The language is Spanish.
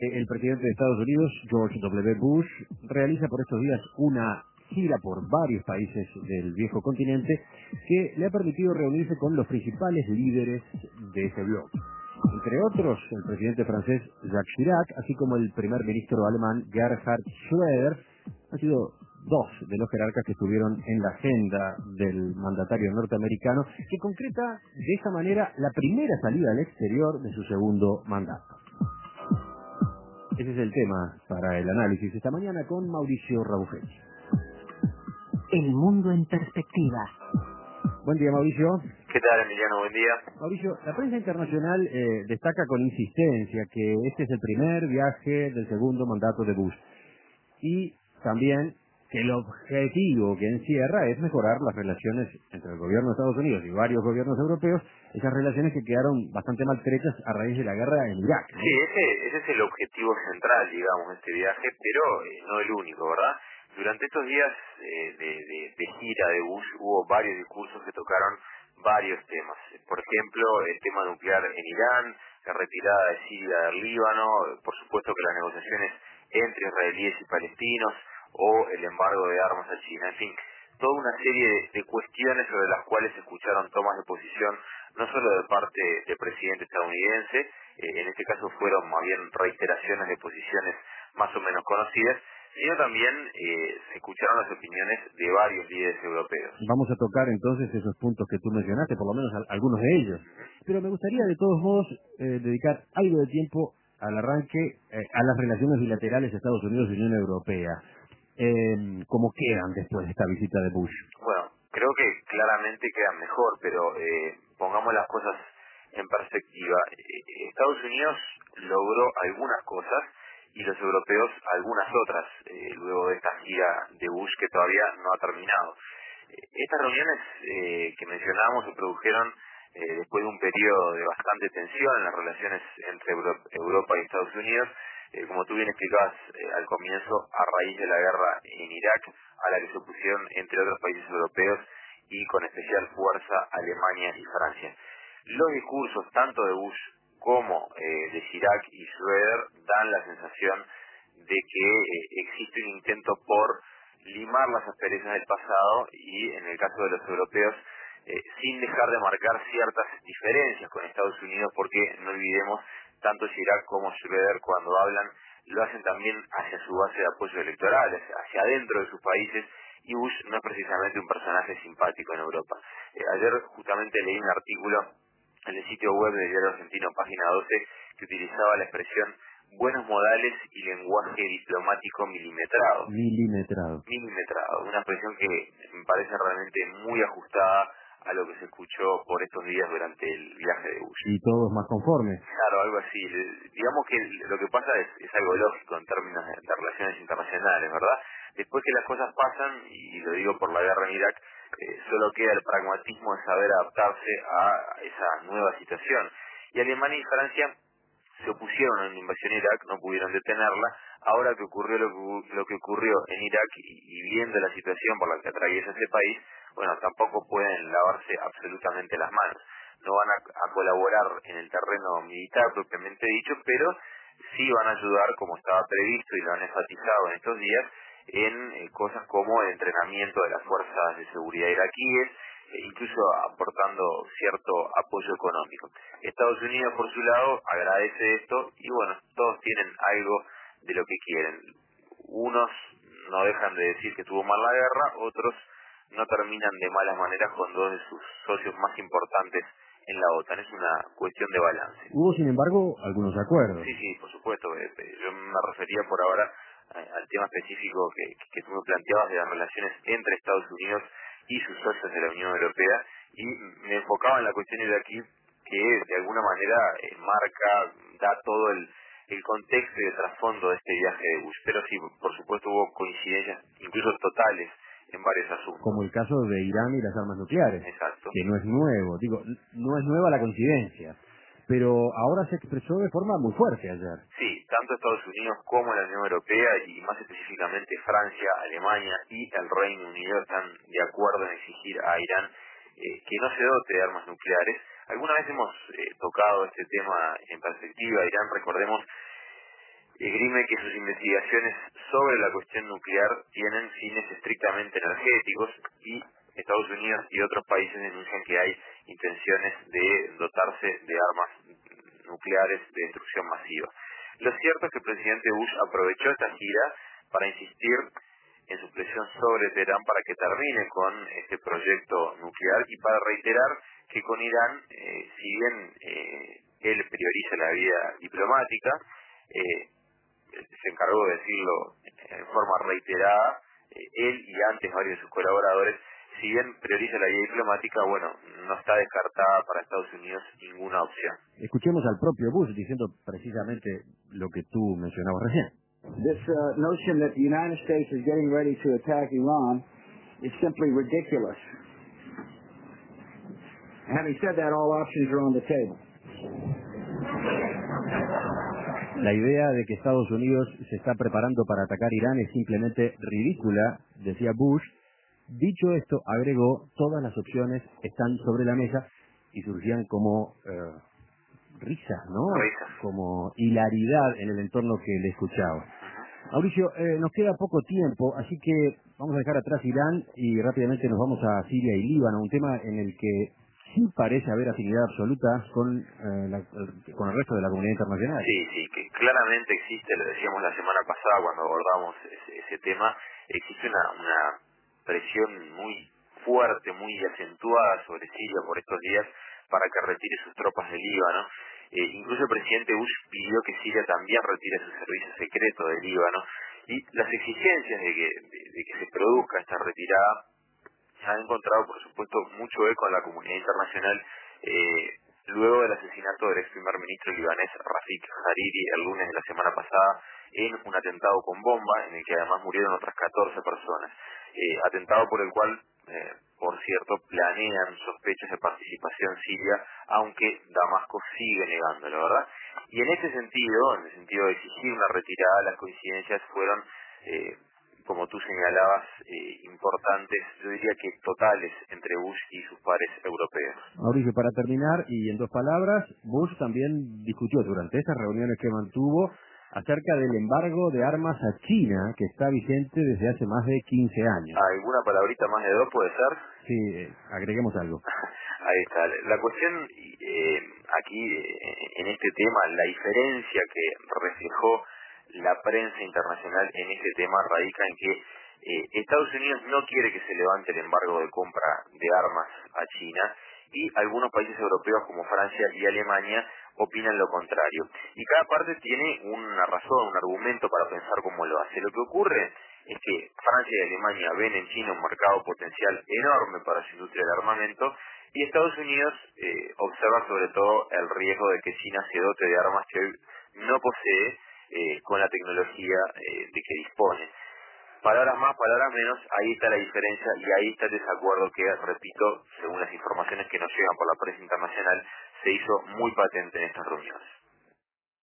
El presidente de Estados Unidos, George W. Bush, realiza por estos días una gira por varios países del viejo continente que le ha permitido reunirse con los principales líderes de ese bloque. Entre otros, el presidente francés Jacques Chirac, así como el primer ministro alemán Gerhard Schröder, han sido dos de los jerarcas que estuvieron en la agenda del mandatario norteamericano, que concreta de esa manera la primera salida al exterior de su segundo mandato. Ese es el tema para el análisis esta mañana con Mauricio Rabuffetti. El mundo en perspectiva. Buen día, Mauricio. ¿Qué tal, Emiliano? Buen día. Mauricio, la prensa internacional destaca con insistencia que este es el primer viaje del segundo mandato de Bush y también que el objetivo que encierra es mejorar las relaciones entre el gobierno de Estados Unidos y varios gobiernos europeos, esas relaciones que quedaron bastante maltrechas a raíz de la guerra en Irak, ¿no? Sí, ese es el objetivo central, digamos, de este viaje, pero no el único, ¿verdad? Durante estos días de gira de Bush hubo varios discursos que tocaron varios temas. Por ejemplo, el tema nuclear en Irán, la retirada de Siria del Líbano, por supuesto que las negociaciones entre israelíes y palestinos o el embargo de armas a China, en fin, toda una serie de cuestiones sobre las cuales se escucharon tomas de posición no solo de parte del presidente estadounidense, en este caso fueron más bien reiteraciones de posiciones más o menos conocidas, sino también se escucharon las opiniones de varios líderes europeos. Vamos a tocar entonces esos puntos que tú mencionaste, por lo menos algunos de ellos. Pero me gustaría de todos modos dedicar algo de tiempo al arranque a las relaciones bilaterales de Estados Unidos y Unión Europea. ¿Cómo quedan después de esta visita de Bush? Bueno, creo que claramente quedan mejor, pero pongamos las cosas en perspectiva. Estados Unidos logró algunas cosas y los europeos algunas otras, luego de esta gira de Bush que todavía no ha terminado. Estas reuniones que mencionábamos se produjeron después de un periodo de bastante tensión en las relaciones entre Europa y Estados Unidos, como tú bien explicabas al comienzo, a raíz de la guerra en Irak, a la que se opusieron entre otros países europeos y con especial fuerza Alemania y Francia. Los discursos tanto de Bush como de Chirac y Schröder dan la sensación de que existe un intento por limar las asperezas del pasado y, en el caso de los europeos, sin dejar de marcar ciertas diferencias con Estados Unidos, porque no olvidemos, tanto Chirac como Schröder cuando hablan lo hacen también hacia su base de apoyo electoral, hacia adentro de sus países, y Bush no es precisamente un personaje simpático en Europa. Ayer justamente leí un artículo en el sitio web del diario argentino Página 12 que utilizaba la expresión buenos modales y lenguaje diplomático milimetrado. Milimetrado, una expresión que me parece realmente muy ajustada a lo que se escuchó por estos días durante el viaje de Bush. Y todos más conformes. Claro, algo así. Digamos que lo que pasa es algo lógico en términos de relaciones internacionales, ¿verdad? Después que las cosas pasan, y lo digo por la guerra en Irak, solo queda el pragmatismo de saber adaptarse a esa nueva situación. Y Alemania y Francia se opusieron a una invasión a Irak, no pudieron detenerla. Ahora que ocurrió lo que ocurrió en Irak y viendo la situación por la que atraviesa ese país, bueno, tampoco pueden lavarse absolutamente las manos. No van a colaborar en el terreno militar propiamente dicho, pero sí van a ayudar, como estaba previsto y lo han enfatizado en estos días, en cosas como el entrenamiento de las fuerzas de seguridad iraquíes, incluso aportando cierto apoyo económico. Estados Unidos, por su lado, agradece esto y bueno, todos tienen algo de lo que quieren. Unos no dejan de decir que estuvo mal la guerra, otros no terminan de malas maneras con dos de sus socios más importantes en la OTAN. Es una cuestión de balance. Hubo, sin embargo, algunos acuerdos. Sí, por supuesto. Yo me refería por ahora al tema específico que tú me planteabas de las relaciones entre Estados Unidos y sus socios de la Unión Europea, y me enfocaba en la cuestión de aquí que de alguna manera da todo el contexto y el trasfondo de este viaje de Bush. Pero sí, por supuesto hubo coincidencias, incluso totales, en varios asuntos. Como el caso de Irán y las armas nucleares. Exacto. Que no es nuevo. Digo, no es nueva la coincidencia. Pero ahora se expresó de forma muy fuerte ayer. Sí, tanto Estados Unidos como la Unión Europea y más específicamente Francia, Alemania y el Reino Unido están de acuerdo en exigir a Irán que no se dote de armas nucleares. Alguna vez hemos tocado este tema en perspectiva. Irán, recordemos, esgrime que sus investigaciones sobre la cuestión nuclear tienen fines estrictamente energéticos y Estados Unidos y otros países denuncian que hay intenciones de dotarse de armas nucleares de destrucción masiva. Lo cierto es que el presidente Bush aprovechó esta gira para insistir en su presión sobre Teherán para que termine con este proyecto nuclear y para reiterar que con Irán, si bien él prioriza la vía diplomática, se encargó de decirlo en forma reiterada, él y antes varios de sus colaboradores, si bien prioriza la vía diplomática, bueno, no está descartada para Estados Unidos ninguna opción. Escuchemos al propio Bush diciendo precisamente lo que tú mencionabas recién. This notion that the United States is getting ready to attack Iran is simply ridiculous. Having said that, all options are on the table. La idea de que Estados Unidos se está preparando para atacar Irán es simplemente ridícula, decía Bush. Dicho esto, agregó, todas las opciones están sobre la mesa y surgían como risas, ¿no? Risas. Como hilaridad en el entorno que le escuchaba. Mauricio, nos queda poco tiempo, así que vamos a dejar atrás Irán y rápidamente nos vamos a Siria y Líbano, un tema en el que sí parece haber afinidad absoluta con el resto de la comunidad internacional. Sí, que claramente existe, lo decíamos la semana pasada cuando abordamos ese tema, existe una presión muy fuerte, muy acentuada sobre Siria por estos días para que retire sus tropas del Líbano. Incluso el presidente Bush pidió que Siria también retire su servicio secreto del Líbano y las exigencias de que se produzca esta retirada han encontrado, por supuesto, mucho eco en la comunidad internacional luego del asesinato del ex primer ministro libanés Rafik Hariri el lunes de la semana pasada en un atentado con bomba en el que además murieron otras 14 personas. Atentado por el cual, por cierto, planean sospechas de participación siria, aunque Damasco sigue negándolo, ¿verdad? Y en ese sentido, en el sentido de exigir una retirada, las coincidencias fueron, como tú señalabas, importantes, yo diría que totales, entre Bush y sus pares europeos. Mauricio, para terminar, y en 2 palabras, Bush también discutió durante estas reuniones que mantuvo acerca del embargo de armas a China, que está vigente desde hace más de 15 años. ¿Alguna palabrita más de 2 puede ser? Sí, agreguemos algo. Ahí está. La cuestión aquí, en este tema, la diferencia que reflejó la prensa internacional en este tema radica en que Estados Unidos no quiere que se levante el embargo de compra de armas a China y algunos países europeos como Francia y Alemania opinan lo contrario. Y cada parte tiene una razón, un argumento para pensar cómo lo hace. Lo que ocurre es que Francia y Alemania ven en China un mercado potencial enorme para su industria del armamento y Estados Unidos observa sobre todo el riesgo de que China se dote de armas que hoy no posee con la tecnología de que dispone. Palabras más, palabras menos, ahí está la diferencia y ahí está el desacuerdo que, repito, según las informaciones que nos llegan por la prensa internacional, se hizo muy patente en estas reuniones.